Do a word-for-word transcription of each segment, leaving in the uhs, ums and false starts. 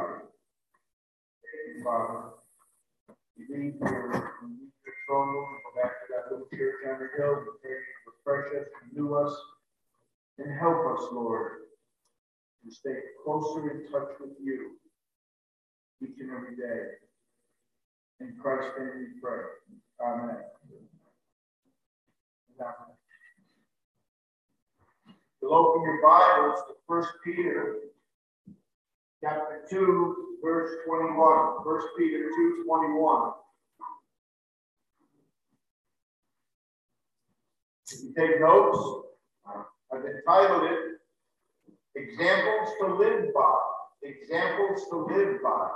God. Thank you, Father. We leave your, we leave your throne room and go back to that little church on the hill. We pray you refresh us, renew us, and help us, Lord, to stay closer in touch with you each and every day. In Christ's name we pray. Amen. You'll open your Bibles to First Peter chapter two, verse twenty-one. First Peter two, twenty-one. If you take notes, I've entitled it, Examples to Live By. Examples to Live By.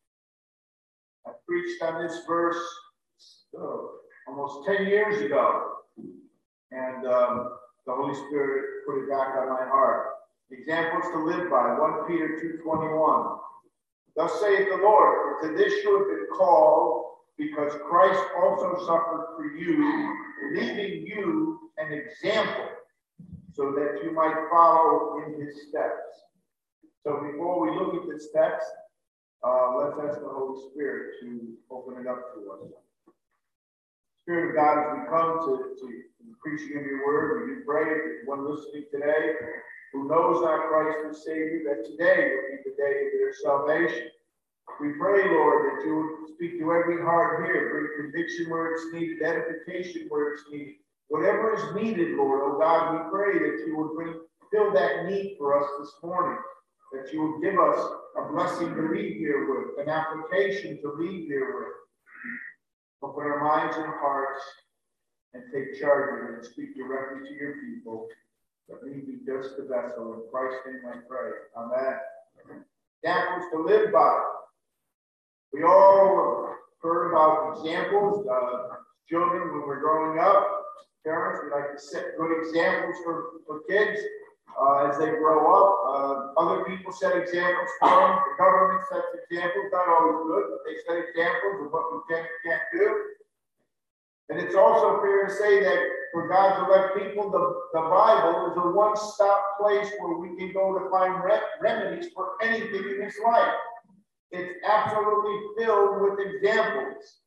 I preached on this verse oh, almost ten years ago, and um, the Holy Spirit put it back on my heart. Examples to live by, First Peter two twenty-one. Thus saith the Lord, for to this you have been called, because Christ also suffered for you, leaving you an example, so that you might follow in his steps. So before we look at this text, uh, let's ask the Holy Spirit to open it up to us. Spirit of God, as we come to, to the preaching of your word, we do pray that one listening today who knows not Christ as Savior, that today will be the day of their salvation. We pray, Lord, that you would speak to every heart here, bring conviction where it's needed, edification where it's needed. Whatever is needed, Lord, oh God, we pray that you would bring, fill that need for us this morning, that you would give us a blessing to leave here with, an application to leave here with. Open our minds and hearts and take charge of it and speak directly to your people. That we be just the vessel. In Christ's name I pray. Amen. Examples to live by. We all heard about examples. Uh, children, when we're growing up, parents, we like to set good examples for, for kids uh, as they grow up. Uh, other people set examples for them. The government sets examples, not always good, but they set examples of what we can and can't do. And it's also fair to say that for God's elect people, the, the Bible is a one-stop place where we can go to find re remedies for anything in this life. It's absolutely filled with examples.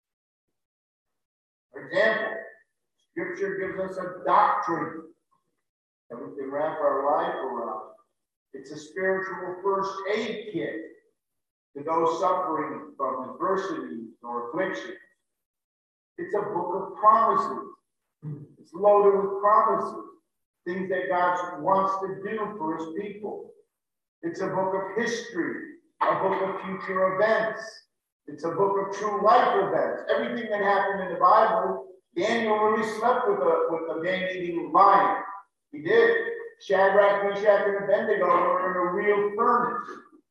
For example, Scripture gives us a doctrine that we can wrap our life around. It's a spiritual first aid kit to those suffering from adversity or affliction. It's a book of promises. It's loaded with promises, things that God wants to do for his people. It's a book of history, a book of future events. It's a book of true life events. Everything that happened in the Bible, Daniel really slept with a, with a man-eating lion. He did. Shadrach, Meshach, and Abednego were in a real furnace.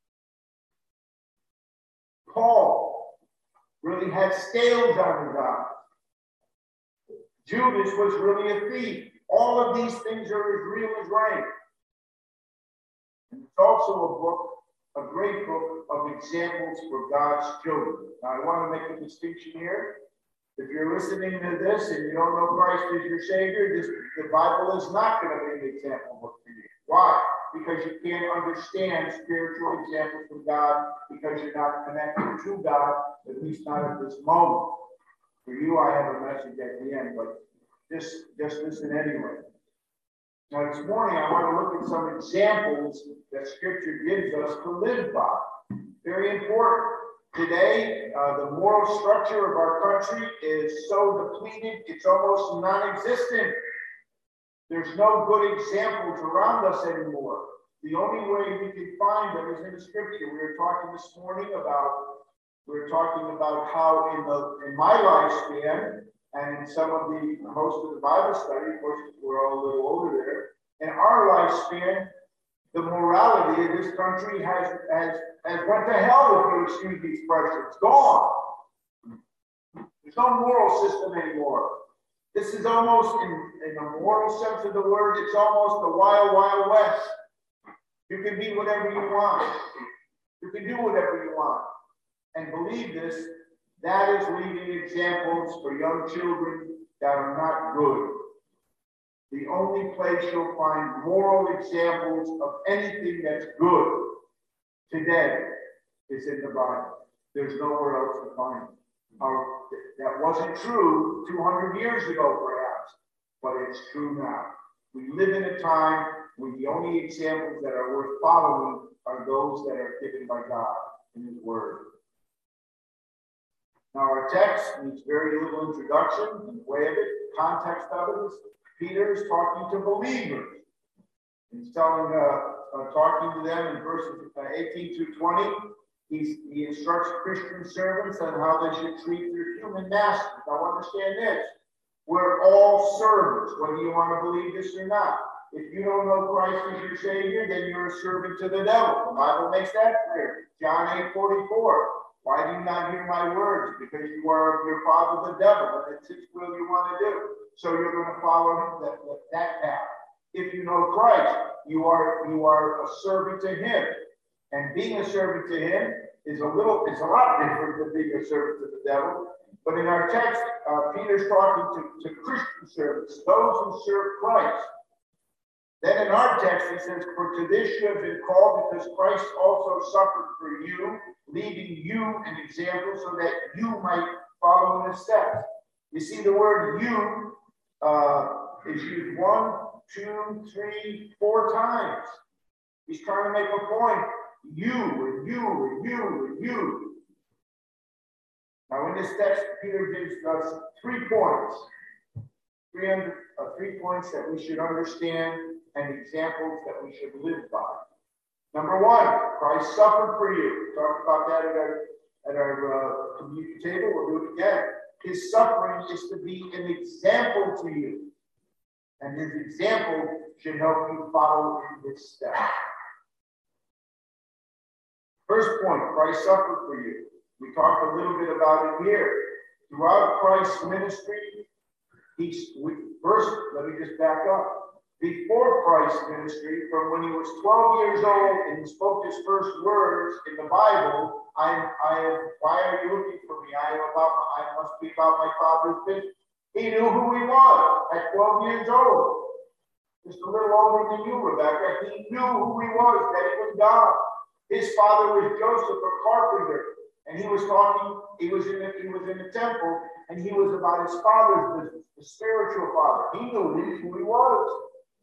Paul really had scales on his eyes. Judas was really a thief. All of these things are as real as rain. And it's also a book, a great book of examples for God's children. Now, I want to make a distinction here. If you're listening to this and you don't know Christ as your Savior, this, the Bible is not going to be an example book for you. Why? Because you can't understand spiritual examples from God because you're not connected to God, at least not at this moment. For you, I have a message at the end, but just, just listen anyway. Now, this morning, I want to look at some examples that Scripture gives us to live by. Very important. Today, uh, the moral structure of our country is so depleted, it's almost non-existent. There's no good examples around us anymore. The only way we can find them is in the Scripture. We were talking this morning about We were talking about how in the in my lifespan and in some of the most of the Bible study, of course, we're all a little older there. In our lifespan, the morality of this country has has has went to hell, if you excuse the expression. It's gone. There's no moral system anymore. This is almost, in, in the moral sense of the word, it's almost the wild, wild west. You can be whatever you want. You can do whatever you want. And believe this, that is leaving examples for young children that are not good. The only place you'll find moral examples of anything that's good today is in the Bible. There's nowhere else to find it. Uh, that wasn't true two hundred years ago, perhaps, but it's true now. We live in a time when the only examples that are worth following are those that are given by God in His Word. Now, our text needs very little introduction in the way of it. The context of it is Peter is talking to believers. He's telling, uh, uh, talking to them in verses eighteen through twenty. He's, he instructs Christian servants on how they should treat their human masters. Now, understand this. We're all servants, whether you want to believe this or not. If you don't know Christ as your Savior, then you're a servant to the devil. The Bible makes that clear. John eight forty-four. Why do you not hear my words? Because you are of your father the devil, and it's his will you want to do. So you're going to follow him that, that, that path. If you know Christ, you are you are a servant to him. And being a servant to him is a little, it's a lot different than being a servant to the devil. But in our text, uh, Peter's talking to, to Christian servants, those who serve Christ. Then in our text, he says, for to this you have been called, because Christ also suffered for you, leaving you an example so that you might follow in his steps. You see, the word you uh, is used one, two, three, four times. He's trying to make a point. You and you and you and you. Now, in this text, Peter gives us three points. Three, under, uh, three points that we should understand and examples that we should live by. Number one, Christ suffered for you. We talked about that at our, at our uh, communion table. We'll do it again. His suffering is to be an example to you. And his example should help you follow in his steps. First point, Christ suffered for you. We talked a little bit about it here. Throughout Christ's ministry, he's, we, first, let me just back up. Before Christ's ministry, from when he was twelve years old and he spoke his first words in the Bible, I am, I am, why are you looking for me? I am about, I must be about my Father's business. He knew who he was at twelve years old. Just a little older than you, Rebecca. He knew who he was, that he was God. His father was Joseph, a carpenter, and he was talking, he was in the, he was in the temple, and he was about his father's business, the spiritual father. He knew who he was.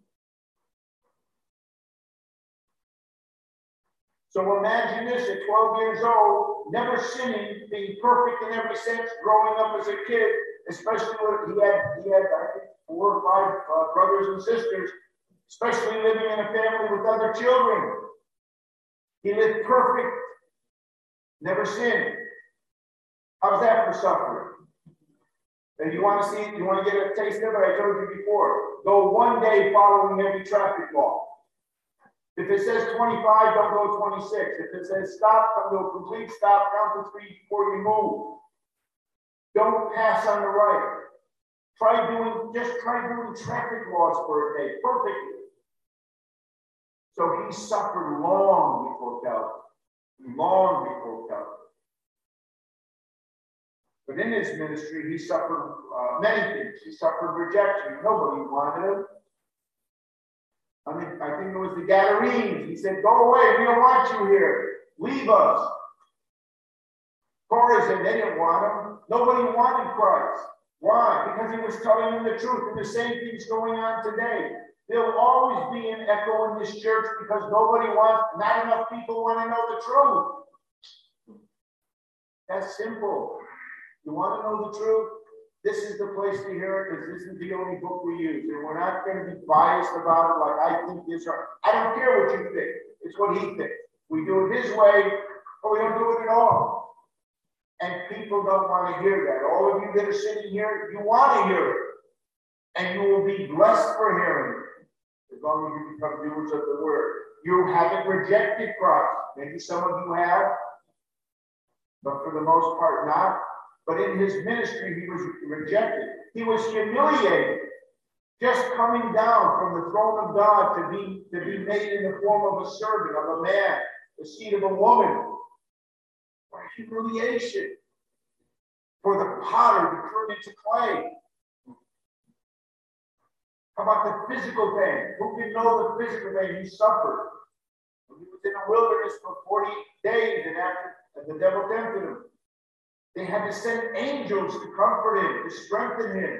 So imagine this, at twelve years old, never sinning, being perfect in every sense, growing up as a kid, especially when he had, he had I think, four or five uh, brothers and sisters, especially living in a family with other children. He lived perfect, never sinned. How's that for suffering? And you want to see, you want to get a taste of it? I told you before. Go one day following every traffic law. If it says twenty-five, don't go twenty-six. If it says stop, come to a complete stop, count to three before you move. Don't pass on the right. Try doing, just try doing traffic laws for a day, perfectly. So he suffered long before Calvary, long before Calvary. But in his ministry, he suffered uh, many things. He suffered rejection. Nobody wanted him. I mean, I think it was the Gadarenes. He said, go away. We don't want you here. Leave us. Chorazin, they didn't want him. Nobody wanted Christ. Why? Because he was telling them the truth. And the same thing's going on today. There'll always be an echo in this church because nobody wants, not enough people want to know the truth. That's simple. You want to know the truth? This is the place to hear it because this is the only book we use. And we're not going to be biased about it like I think this or I don't care what you think. It's what he thinks. We do it his way or we don't do it at all. And people don't want to hear that. All of you that are sitting here, you want to hear it. And you will be blessed for hearing it. As long as you become doers of the word. You haven't rejected Christ. Maybe some of you have, but for the most part not. But in his ministry, he was rejected. He was humiliated. Just coming down from the throne of God to be, to be made in the form of a servant, of a man, the seed of a woman. What humiliation. For the potter to turn into clay. How about the physical pain? Who can know the physical pain he suffered? He was in the wilderness for forty days, and after And the devil tempted him. They had to send angels to comfort him, to strengthen him.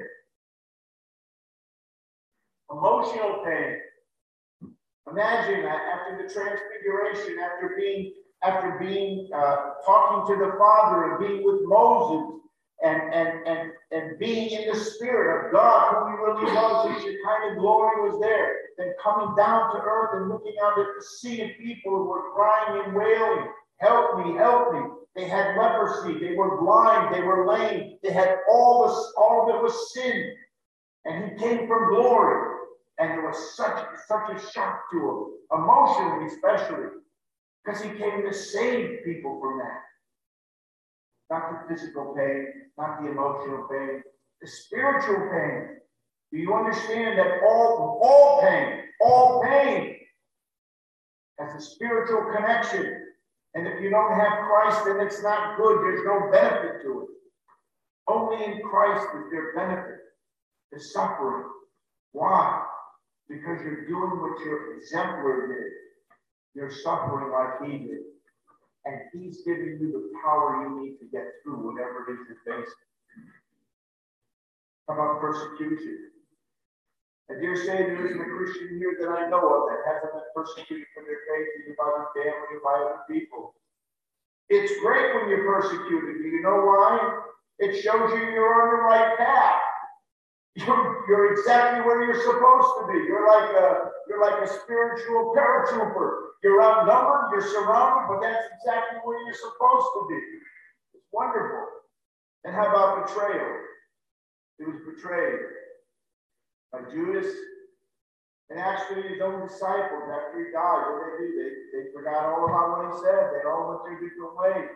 Emotional pain. Imagine that after the transfiguration, after being, after being uh, talking to the Father and being with Moses and, and, and, and being in the Spirit of God, who he really was, and the kind of glory was there. Then coming down to earth and looking out at the sea of people who were crying and wailing, help me, help me. They had leprosy, they were blind, they were lame, they had all this, all that was sin. And he came from glory. And it was such, such a shock to him, emotionally especially, because he came to save people from that. Not the physical pain, not the emotional pain, the spiritual pain. Do you understand that all, all pain, all pain has a spiritual connection? And if you don't have Christ, then it's not good. There's no benefit to it. Only in Christ is there benefit, the suffering. Why? Because you're doing what your exemplar did. You're suffering like he did. And he's giving you the power you need to get through whatever it is you're facing. How about persecution? I dare say there isn't a Christian here that I know of that hasn't been persecuted for their faith, either by their family or by other people. It's great when you're persecuted. Do you know why? It shows you you're on the right path. You're, you're exactly where you're supposed to be. You're like a you're like a spiritual paratrooper. You're outnumbered, you're surrounded, but that's exactly where you're supposed to be. It's wonderful. And how about betrayal? He was betrayed by Judas and actually his own disciples after he died. What did they do? They, they forgot all about what he said. They all went their different ways.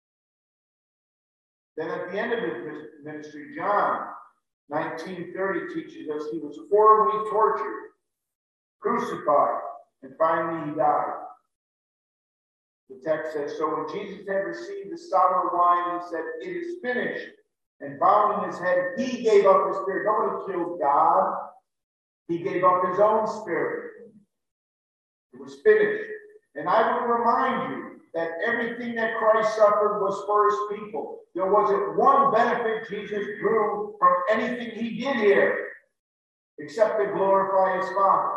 Then at the end of his ministry, John nineteen thirty teaches us he was horribly tortured, crucified, and finally he died. The text says, so when Jesus had received the sour wine, he said, it is finished. And bowing his head, he gave up his spirit. Nobody killed God. He gave up his own spirit. It was finished. And I would remind you that everything that Christ suffered was for his people. There wasn't one benefit Jesus drew from anything he did here, except to glorify his Father.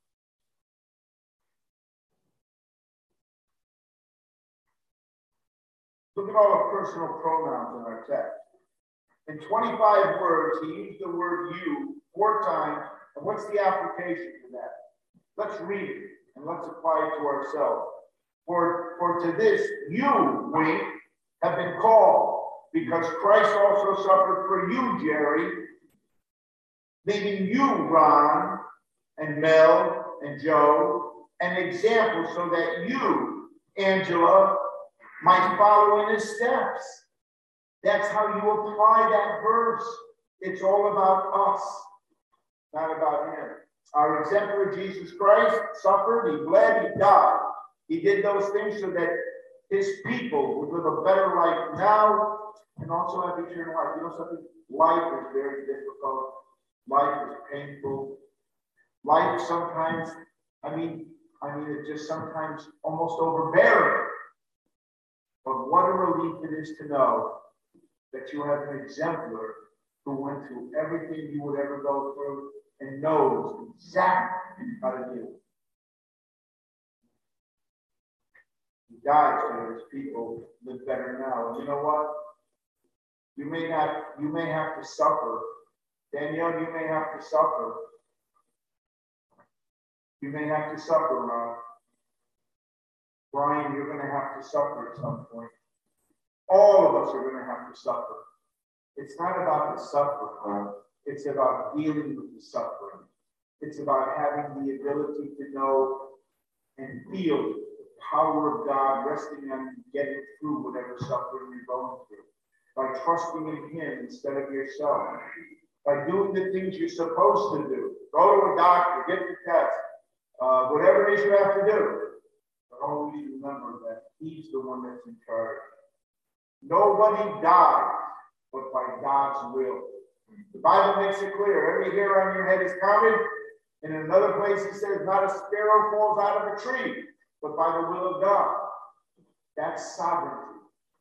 Look at all the personal pronouns in our text. In twenty-five words, he used the word you four times. And what's the application to that? Let's read it and let's apply it to ourselves. For, for to this you, we, have been called, because Christ also suffered for you, Jerry, leaving you, Ron, and Mel, and Joe, an example so that you, Angela, might follow in his steps. That's how you apply that verse. It's all about us, not about him. Our exemplar, Jesus Christ, suffered, he bled, he died. He did those things so that his people would live a better life now and also have eternal life. You know something? Life is very difficult. Life is painful. Life sometimes, I mean, I mean, it's just sometimes almost overbearing. But what a relief it is to know that you have an exemplar who went through everything you would ever go through and knows exactly how to deal with it. He died so that his people live better now. And you know what? You may not, you may have to suffer. Danielle, you may have to suffer. You may have to suffer, Ron. Brian, you're going to have to suffer at some point. All of us are going to have to suffer. It's not about the suffering. It's about dealing with the suffering. It's about having the ability to know and feel the power of God resting on you, getting through whatever suffering you're going through. By trusting in him instead of yourself. By doing the things you're supposed to do. Go to a doctor, get the test, uh, whatever it is you have to do. But always remember that he's the one that's in charge. Nobody dies but by God's will. The Bible makes it clear. Every hair on your head is counted. And in another place it says, not a sparrow falls out of a tree, but by the will of God. That's sovereignty.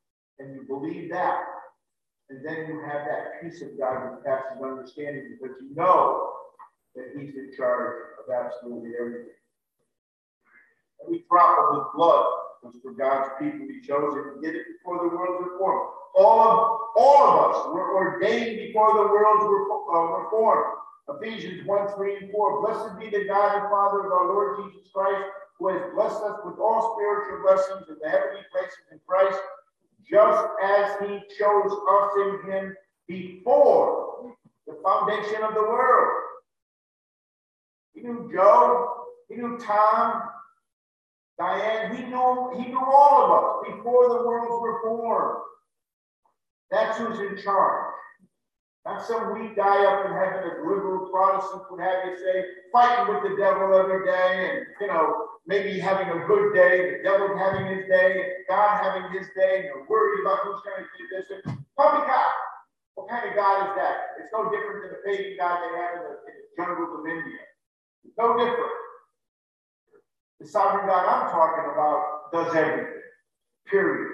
and you believe that, and then you have that peace of God that passes understanding because you know that he's in charge of absolutely everything. Every drop of his blood was for God's people. He chose it and did it before the worlds were formed. All of, all of us were ordained before the worlds were, uh, were formed. Ephesians one, three, and four. Blessed be the God and Father of our Lord Jesus Christ, who has blessed us with all spiritual blessings in the heavenly places in Christ, just as he chose us in him before the foundation of the world. He knew Joe, he knew Tom, Diane, he knew, he knew all of us before the worlds were formed. That's who's in charge. Not some weak guy up in heaven as liberal Protestants would have you say, fighting with the devil every day and, you know, maybe having a good day, the devil having his day, and God having his day, and you're worried about who's going to do this. Puppy God. What kind of God is that? It's no different than the pagan God they have in the, in the jungles of India. It's no different. The sovereign God I'm talking about does everything. Period.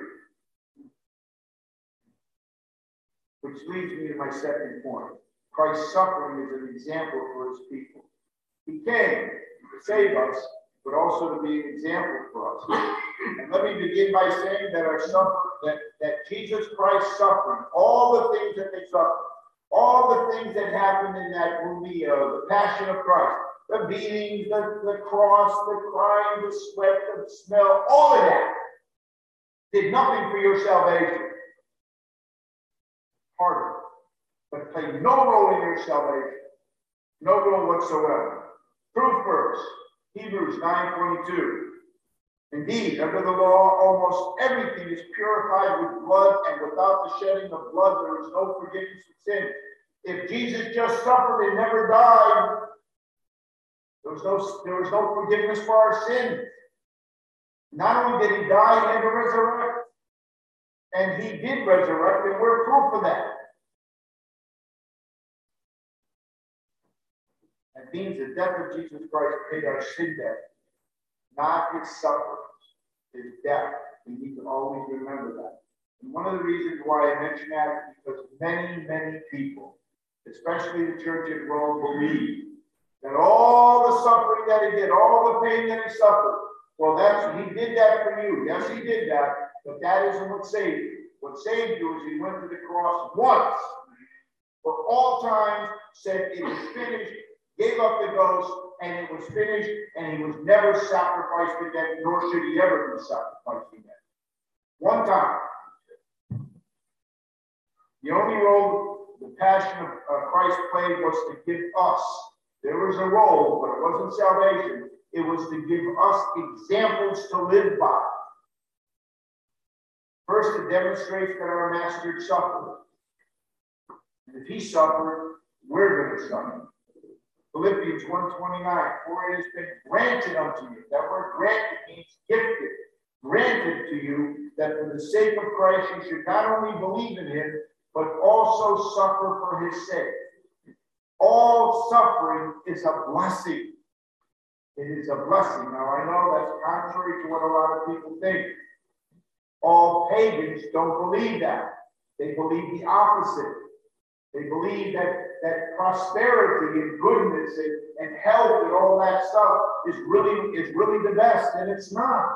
Which leads me to my second point. Christ's suffering is an example for his people. He came to save us, but also to be an example for us. And let me begin by saying that our suffer, that, that Jesus Christ's suffering, all the things that they suffered, all the things that happened in that movie, uh, The Passion of Christ, the beatings, the, the cross, the crying, the sweat, the smell, all of that did nothing for your salvation. Part of it, but played no role in your salvation. No role whatsoever. Proof verse, Hebrews nine twenty-two. Indeed, under the law, almost everything is purified with blood, and without the shedding of blood, there is no forgiveness of sin. If Jesus just suffered and never died, there was no, there was no forgiveness for our sins. Not only did he die, he had to resurrect. And he did resurrect, and we're proof of that. That means the death of Jesus Christ paid our sin debt, not his sufferings, his death. We need to always remember that. And one of the reasons why I mention that is because many, many people, especially the church in Rome, believe that all the suffering that he did, all the pain that he suffered, well, that's, he did that for you. Yes, he did that, but that isn't what saved you. What saved you is he went to the cross once for all times, said it is finished, gave up the ghost, and it was finished, and he was never sacrificed again, nor should he ever be sacrificed again. One time. The only role the passion of uh, Christ played was to give us. There was a role, but it wasn't salvation. It was to give us examples to live by. First, it demonstrates that our master suffered. And if he suffered, we're going to suffer. Philippians one twenty-nine, for it has been granted unto you. That word granted means gifted. Granted to you that for the sake of Christ you should not only believe in him, but also suffer for his sake. All suffering is a blessing. It is a blessing. Now, I know that's contrary to what a lot of people think. All pagans don't believe that. They believe the opposite. They believe that, that prosperity and goodness and, and health and all that stuff is really, is really the best, and it's not.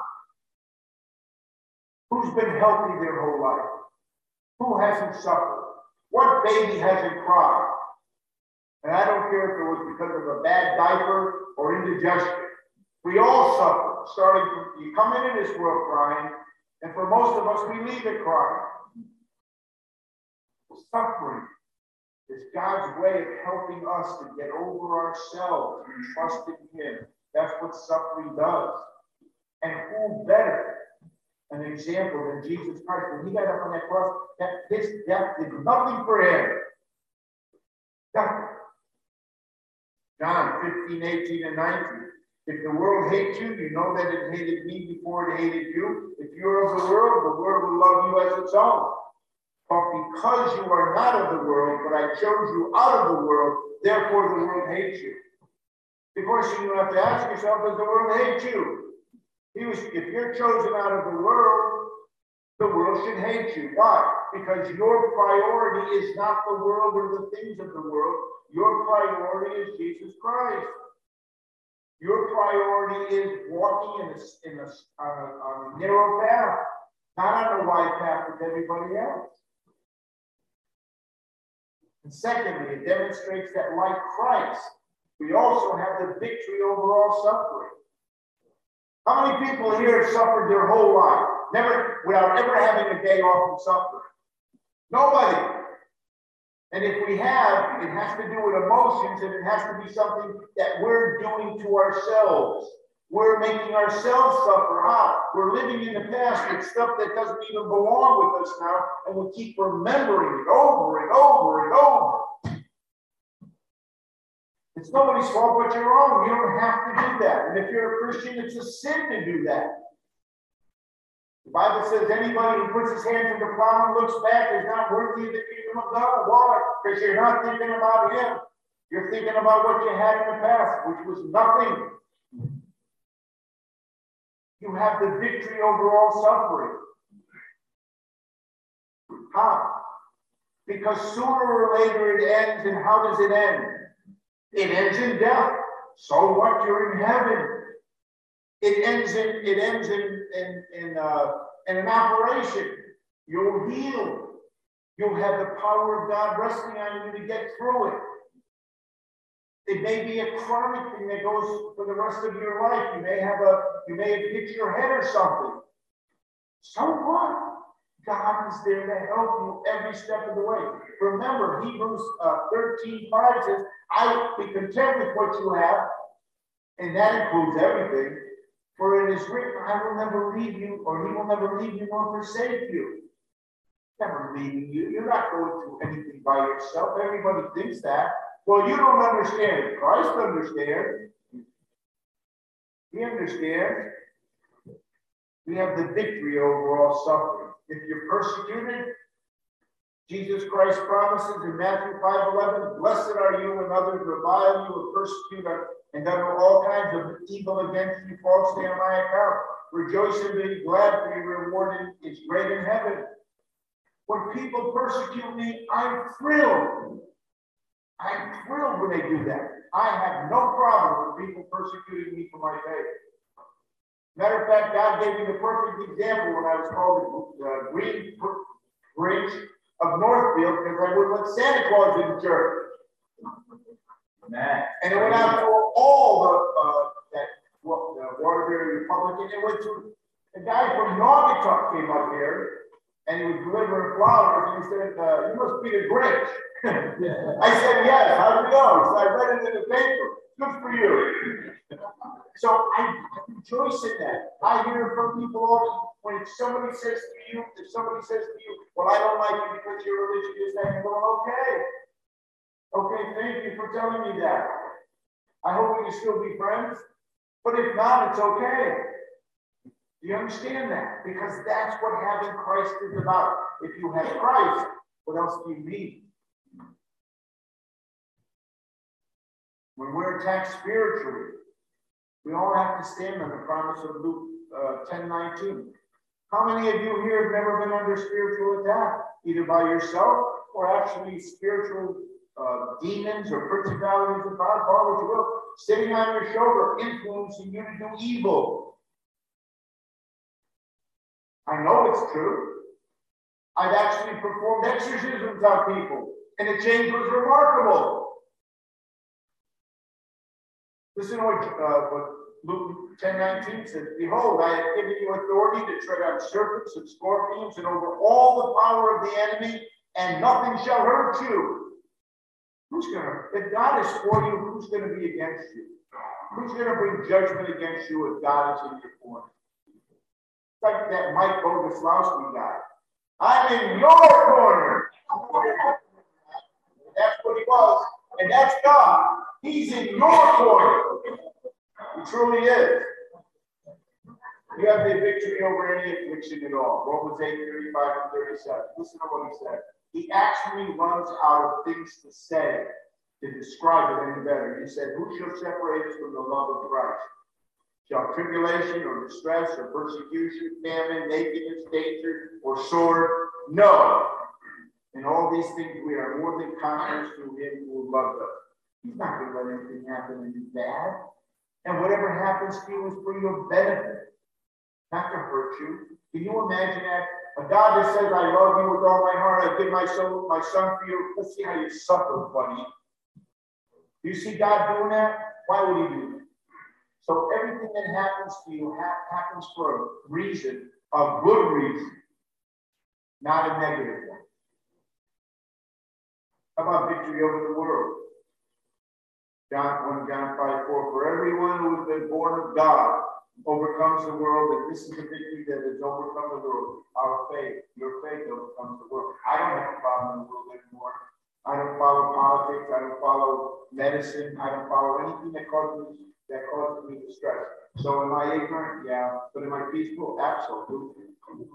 Who's been healthy their whole life? Who hasn't suffered? What baby hasn't cried? And I don't care if it was because of a bad diaper or indigestion. We all suffer, starting from you come into this world crying, and for most of us, we leave it crying. Suffering is God's way of helping us to get over ourselves and trust in him. That's what suffering does. And who better an example than Jesus Christ? When he got up on that cross, that his death did nothing for him. Nothing. John fifteen, eighteen, and nineteen. If the world hates you, you know that it hated me before it hated you. If you're of the world, the world will love you as its own. But because you are not of the world, but I chose you out of the world, therefore the world hates you. The question you have to ask yourself is, the world hate you? He was, if you're chosen out of the world, the world world should hate you. Why? Because your priority is not the world or the things of the world. Your priority is Jesus Christ. Your priority is walking in a, in a, on, a, on a narrow path, not on the wide path with everybody else. And secondly, it demonstrates that like Christ, we also have the victory over all suffering. How many people here have suffered their whole life, never without ever having a day off from suffering? Nobody. And if we have, it has to do with emotions, and it has to be something that we're doing to ourselves. We're making ourselves suffer. How? We're living in the past with stuff that doesn't even belong with us now, and we keep remembering it over and over and over. It's nobody's fault but your own. You don't have to do that. And if you're a Christian, it's a sin to do that. The Bible says anybody who puts his hand to the plow and looks back is not worthy of the kingdom of God. Why? Because you're not thinking about him. You're thinking about what you had in the past, which was nothing. You have the victory over all suffering. How? Because sooner or later it ends, and how does it end? It ends in death. So what? You're in heaven. It ends in it ends in in in, uh, in an operation. You'll heal. You'll have the power of God resting on you to get through it. It may be a chronic thing that goes for the rest of your life. You may have a you may have hit your head or something. So what? God is there to help you every step of the way. Remember, Hebrews uh, thirteen five says, I will be content with what you have, and that includes everything. For it is written, I will never leave you, or he will never leave you nor forsake you. Never leaving you. You're not going through anything by yourself. Everybody thinks that. Well, you don't understand. Christ understands. He understands. We have the victory over all suffering. If you're persecuted, Jesus Christ promises in Matthew five eleven, blessed are you when others revile you and persecute you and utter all kinds of evil against you falsely on my account. Rejoice and be glad, for your reward is great in heaven. When people persecute me, I'm thrilled. I'm thrilled when they do that. I have no problem with people persecuting me for my faith. Matter of fact, God gave me the perfect example when I was called the uh, Green Grinch of Northfield because I wouldn't let Santa Claus in the church. Nah. And it went out to all the uh, that well, the Waterbury Republican. It went to a guy from Naugatuck came up here, and he was delivering flowers, and he said, uh, "You must be the Grinch." I said, "Yes." How'd you know? So I read it in the paper. Good for you. So I, I rejoice in that. I hear from people all when somebody says to you, if somebody says to you, well, I don't like you because your religion is that, you're going, okay. Okay, thank you for telling me that. I hope we can still be friends. But if not, it's okay. Do you understand that? Because that's what having Christ is about. If you have Christ, what else do you need? When we're attacked spiritually, we all have to stand on the promise of Luke uh, ten nineteen. How many of you here have never been under spiritual attack, either by yourself or actually spiritual uh, demons or principalities of God, call what you will, sitting on your shoulder, influencing you to do evil? I know it's true. I've actually performed exorcisms on people, and the change was remarkable. Listen to what, uh, what Luke ten nineteen says. Behold, I have given you authority to tread on serpents and scorpions and over all the power of the enemy, and nothing shall hurt you. Who's going to, if God is for you, who's going to be against you? Who's going to bring judgment against you if God is in your corner? It's like that Mike Bogoslowski guy. I'm in your corner. That's what he was, and that's God. He's in your corner. He truly is. You have the victory over any affliction at all. Romans eight, thirty-five and thirty-seven. Listen to what he said. He actually runs out of things to say to describe it any better. He said, who shall separate us from the love of Christ? Shall tribulation or distress or persecution, famine, nakedness, danger, or sword? No. In all these things we are more than conquerors through him who loved us. He's not going to let anything happen and be bad. And whatever happens to you is for your benefit, not to hurt you. Can you imagine that? A God that says, I love you with all my heart, I give my soul, my son for you. Let's see how you suffer, buddy. Do you see God doing that? Why would he do that? So everything that happens to you ha happens for a reason, a good reason, not a negative one. How about victory over the world? John one, John five, four, for everyone who has been born of God overcomes the world, and this is the victory that has overcome the world. Our faith, your faith overcomes the world. I don't have a problem in the world anymore. I don't follow politics. I don't follow medicine. I don't follow anything that causes that causes me distress. So am I ignorant? Yeah. But am I peaceful? Absolutely.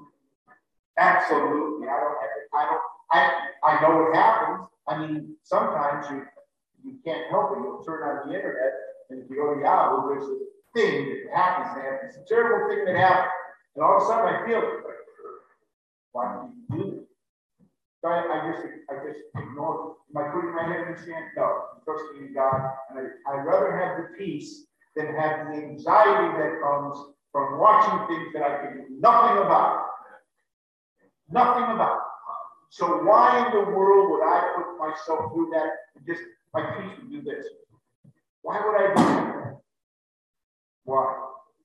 Absolutely. I don't have it. I don't I I know what happens. I mean, sometimes you you can't help it. You'll turn on the internet, and if you go to Yahoo, there's a thing that happens there. It's a terrible thing that happens. And all of a sudden I feel it. Why do you do it? So I, I just I just ignore it. Am I putting my head in the sand? No. I'm trusting in God. And I, I'd rather have the peace than have the anxiety that comes from watching things that I can do nothing about. Nothing about. So why in the world would I put myself through that? Just my peace would do this. Why would I do that? Why?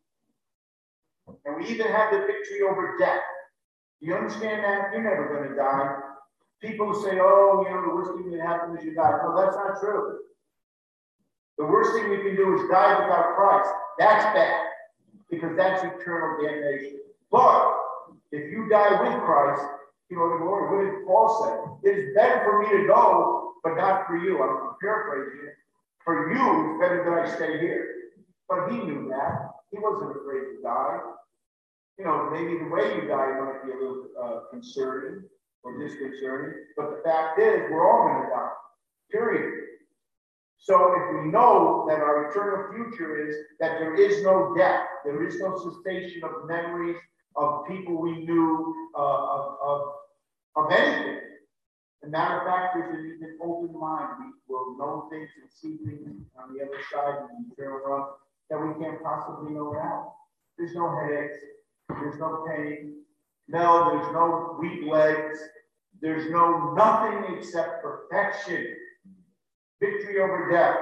And we even have the victory over death. You understand that? You're never going to die. People say, oh, you know, the worst thing that happens is you die. No, that's not true. The worst thing we can do is die without Christ. That's bad, because that's eternal damnation. But if you die with Christ, you know, the Lord, what did Paul say? It is better for me to go, but not for you. I'm paraphrasing it. For you, it's better that I stay here. But he knew that. He wasn't afraid to die. You know, maybe the way you die might be a little uh, concerning or disconcerting, but the fact is, we're all going to die. Period. So if we know that our eternal future is that there is no death, there is no cessation of memories of people we knew, uh, of, of, of anything. As a matter of fact, there's an even open mind. We will know things and see things on the other side of the eternal realm that we can't possibly know now. There's no headaches. There's no pain. No, there's no weak legs. There's no nothing except perfection. Victory over death.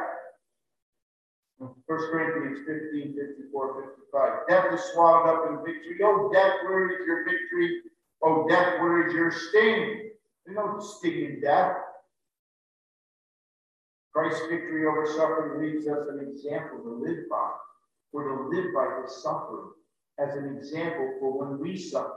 First Corinthians fifteen, fifty-four, fifty-five. Death is swallowed up in victory. Oh, death, where is your victory? Oh, death, where is your sting? There's no sting in death. Christ's victory over suffering leaves us an example to live by. We're to live by his suffering as an example for when we suffer.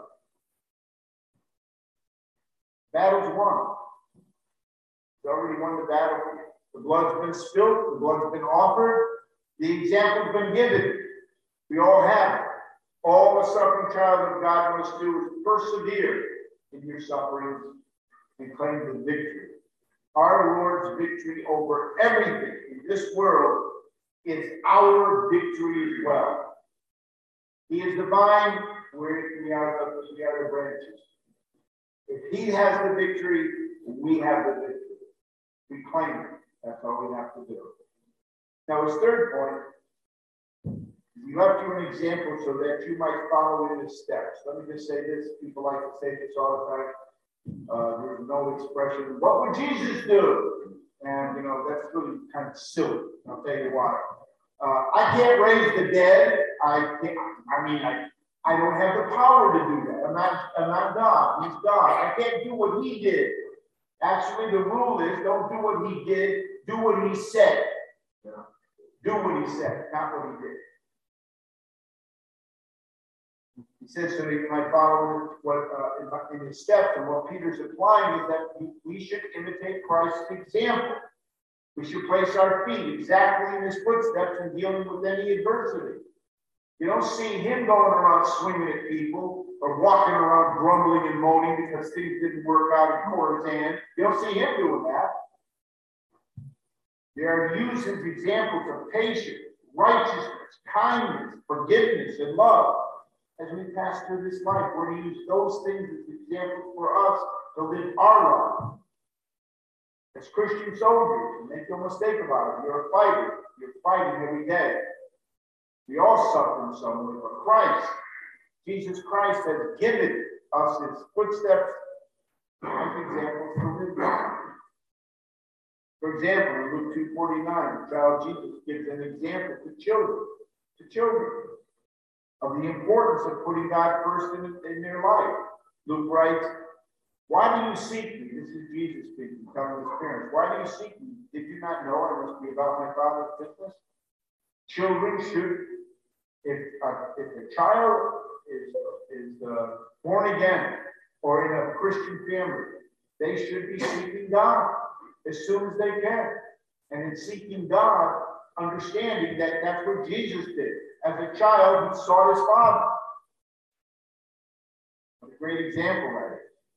Battle's won. He's already won the battle. The blood's been spilled. The blood's been offered. The example's been given. We all have it. All a suffering child of God must do is persevere in your sufferings and claim the victory. Our Lord's victory over everything in this world is our victory as well. He is the vine, we are the, we are the branches. If he has the victory, we have the victory. We claim it. That's all we have to do. Now, his third point, he left you an example so that you might follow in his steps. Let me just say this. People like to say this all the time. Uh, there's no expression, what would Jesus do? And, you know, that's really kind of silly. I'll tell you why. Uh, I can't raise the dead. I can't, I mean, I, I don't have the power to do that. I'm not, I'm not God. He's God. I can't do what he did. Actually, the rule is don't do what he did. Do what he said. You know? Do what he said, not what he did. He says so that you might follow what uh, in his steps, and what Peter's implying is that we, we should imitate Christ's example. We should place our feet exactly in his footsteps in dealing with any adversity. You don't see him going around swinging at people or walking around grumbling and moaning because things didn't work out in Corazon. You don't see him doing that. They are used as examples of patience, righteousness, kindness, forgiveness, and love. As we pass through this life, we're going to use those things as examples for us to live our life. As Christian soldiers, make no mistake about it, you're a fighter. You're fighting every day. We all suffer in some way, but Christ, Jesus Christ has given us his footsteps as examples to live by. For example, in Luke two forty-nine, the child Jesus gives an example to children, to children, of the importance of putting God first in, in their life. Luke writes, "Why do you seek me?" This is Jesus speaking, telling his parents. "Why do you seek me? Did you not know I must be about my Father's business?" Children should, if a, if a child is, is uh, born again or in a Christian family, they should be seeking God as soon as they can. And in seeking God, understanding that that's what Jesus did. As a child, he sought his Father. What a great example that is.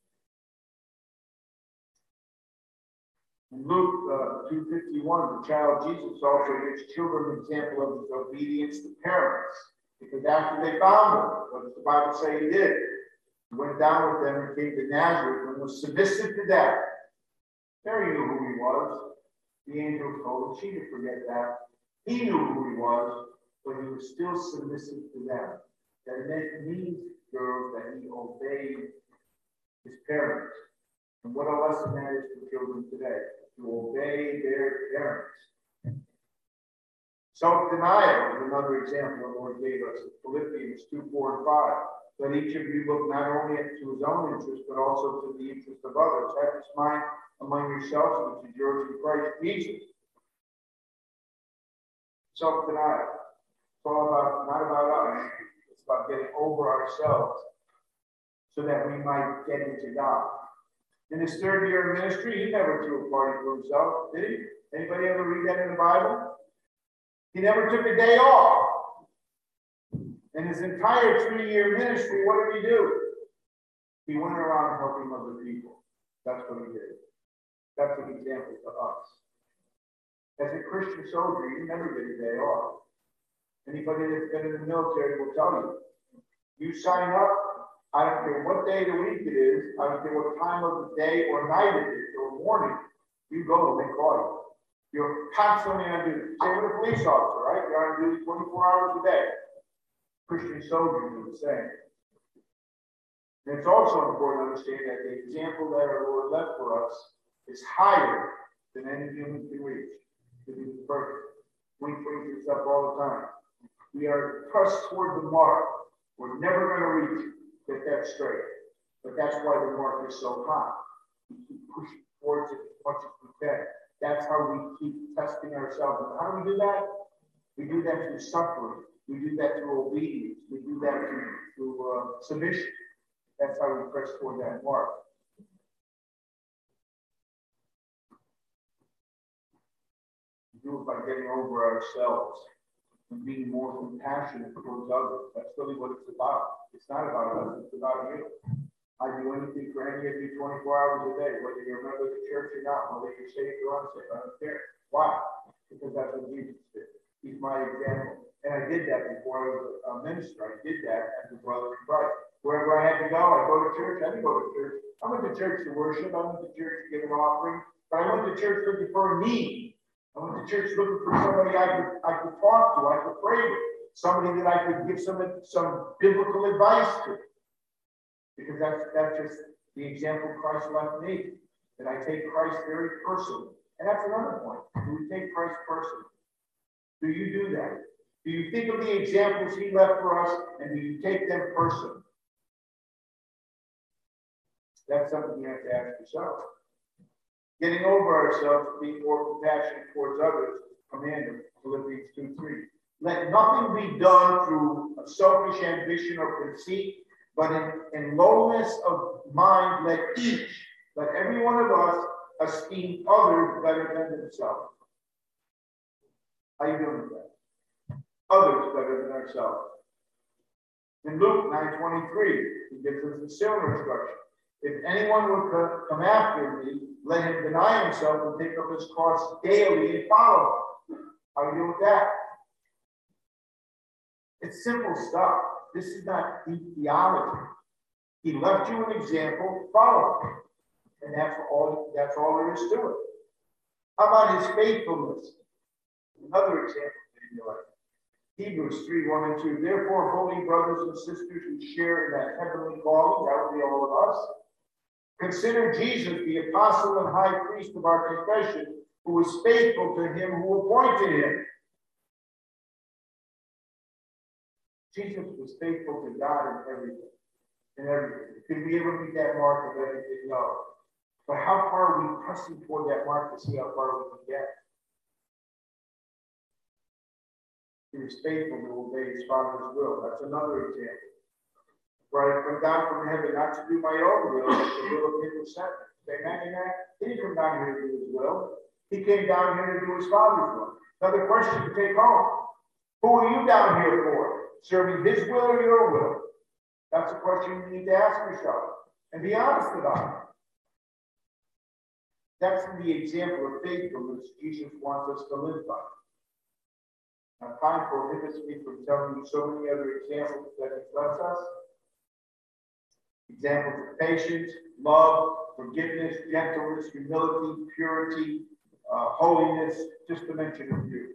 In Luke uh, two fifty-one, the child Jesus also gives children an example of his obedience to parents. Because after they found him, what does the Bible say he did? He went down with them and came to Nazareth and was submissive to them. Mary knew who he was. The angel told him she didn't forget that. He knew who he was, but he was still submissive to them. That it means, girls, that he obeyed his parents. And what a lesson that is for children today, to obey their parents. Self-denial is another example the Lord gave us in Philippians two, four, and five. Let each of you look not only to his own interest, but also to the interest of others. Have this mind among yourselves, which is yours in Christ Jesus. Self-denial. It's all about, not about us. It's about getting over ourselves so that we might get into God. In his third year of ministry, he never threw a party for himself, did he? Anybody ever read that in the Bible? He never took a day off. In his entire three-year ministry, what did he do? He went around helping other people. That's what he did. That's an example to us. As a Christian soldier, you never get a day off. Anybody that's been in the military will tell you. You sign up, I don't care what day of the week it is, I don't care what time of the day or night it is, or morning, you go and they call you. You're constantly on duty. Same with a police officer, right? You're on duty twenty-four hours a day. Christian soldiers are the same. And it's also important to understand that the example that our Lord left for us is higher than any human can reach. To be perfect. We bring this up all the time. We are pressed toward the mark. We're never going to reach it. Get that straight. But that's why the mark is so high. We keep pushing towards it as much as we can. That's how we keep testing ourselves. And how do we do that? We do that through suffering. We do that through obedience. We do that through, through uh, submission. That's how we press toward that mark. We do it by getting over ourselves and being more compassionate towards others. That's really what it's about. It's not about us, it's about you. I do anything for any of you twenty-four hours a day, whether you're a member of the church or not, whether you're saved or unsaved. I don't care. Why? Because that's what Jesus did. He's my example. And I did that before I was a minister. I did that as a brother in Christ. Wherever I had to go, I go to church. I didn't go to church. I went to church to worship. I went to church to give an offering. But I went to church looking for a need. I went to church looking for somebody I could I could talk to, I could pray with, somebody that I could give some some biblical advice to. Because that's that's just the example Christ left me. That I take Christ very personally. And that's another point. Do we take Christ personally? Do you do that? Do you think of the examples he left for us and do you take them personally? That's something you have to ask yourself. Getting over ourselves, being more compassionate towards others, command of Philippians two three. Let nothing be done through a selfish ambition or conceit, but in, in lowliness of mind, let each, let every one of us esteem others better than themselves. How are you doing with that? Others better than ourselves. In Luke nine twenty-three, he gives us a similar instruction. If anyone would come after me, let him deny himself and take up his cross daily and follow him. How do you do with that? It's simple stuff. This is not deep theology. He left you an example, follow it. And that's all, that's all there is to it. How about his faithfulness? Another example in your life. Hebrews three, one and two. Therefore, holy brothers and sisters who share in that heavenly calling, that would be all of us, consider Jesus the apostle and high priest of our confession, who was faithful to him who appointed him. Jesus was faithful to God in everything. In everything. Could we ever meet that mark of everything? No. But how far are we pressing toward that mark to see how far we can get? He was faithful to obey his Father's will. That's another example. Where I come down from heaven not to do my own will, but the will of him who sent me. Amen, amen. He didn't come down here to do his will. He came down here to do his Father's will. Another question to take home. Who are you down here for? Serving his will or your will? That's a question you need to ask yourself. And be honest about it. That's the example of faithfulness Jesus wants us to live by. Now, time prohibits me from telling you so many other examples that he left us. Examples of patience, love, forgiveness, gentleness, humility, purity, uh, holiness, just to mention a few.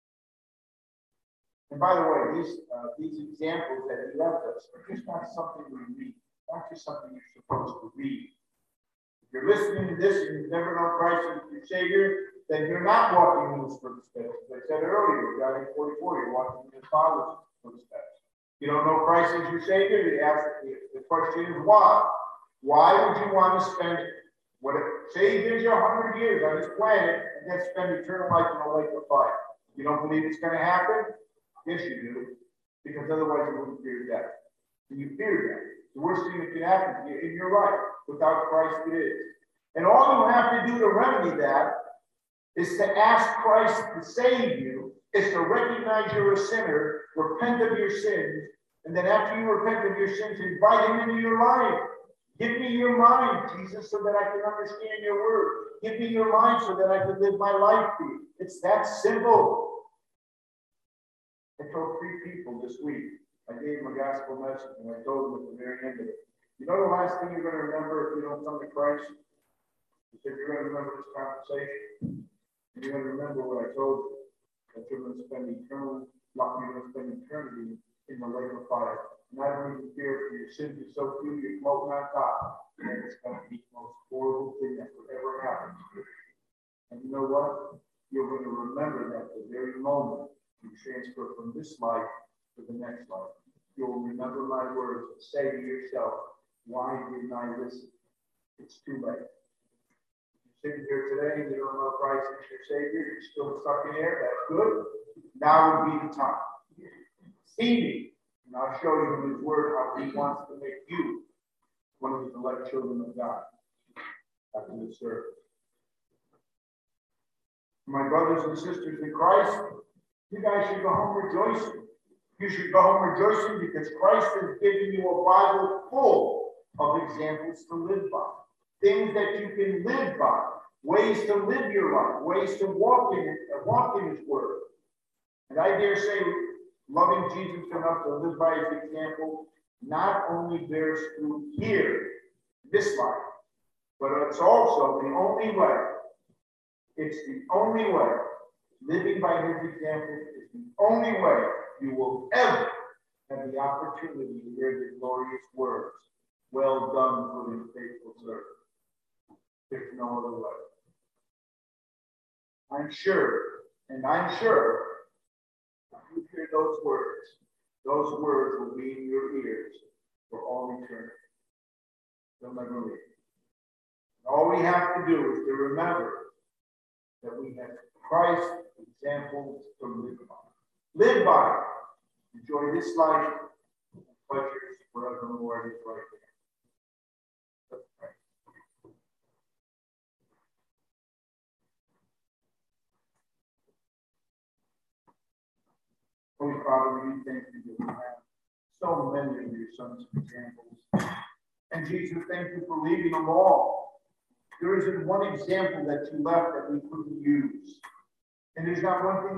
And by the way, these, uh, these examples that he left us are just not something we read, not just something you're supposed to read. If you're listening to this and you've never known Christ as your Savior, then you're not walking in his footsteps. As I said earlier, John eight forty-four, you're walking in his Father's footsteps. You don't know Christ as your Savior, you ask, the question is why? Why would you want to spend, what if, say he gives you a hundred years on this planet and then spend eternal life in a lake of fire? You don't believe it's going to happen? Yes, you do. Because otherwise you wouldn't fear death. And you fear death. The worst thing that can happen to you, and you're right, without Christ it is. And all you have to do to remedy that is to ask Christ to save you, is to recognize you're a sinner, repent of your sins, and then after you repent of your sins, invite him into your life. Give me your mind, Jesus, so that I can understand your word. Give me your mind so that I can live my life for you. It's that simple. I told three people this week, I gave them a gospel message, and I told them at the very end of it, you know the last thing you're going to remember if you don't come to Christ? He said, you're going to remember this conversation. And you're going to remember what I told you, that you're going to spend eternal, you're going to spend eternity in the lake of fire. And I don't even fear for your sins are so few, you're floating on top. And it's going to be the most horrible thing that could ever happen to you. And you know what? You're going to remember that the very moment you transfer from this life to the next life. You'll remember my words and say to yourself, why didn't I listen? It's too late. You're sitting here today and you don't know Christ as your Savior, you're still stuck in there, that's good. Now would be the time. See me, and I'll show you in his word how he wants to make you one of his elect children of God after this service. My brothers and sisters in Christ, you guys should go home rejoicing. You should go home rejoicing because Christ has given you a Bible full of examples to live by. Things that you can live by. Ways to live your life. Ways to walk in it, walk in his word. And I dare say, loving Jesus enough to live by his example not only bears fruit here, this life, but it's also the only way. It's the only way. Living by his example is the only way you will ever have the opportunity to hear the glorious words, well done, good and faithful servant. There's no other way. I'm sure, and I'm sure, if you hear those words, those words will be in your ears for all eternity. They'll never leave. All we have to do is to remember that we have Christ's examples to live by. Live by it. Enjoy this life and pleasures forevermore. Is right there. Let's pray. Holy Father, we thank you that we have so many of your sons' examples. And Jesus, thank you for leaving them all. There isn't one example that you left that we couldn't use. And there's not one thing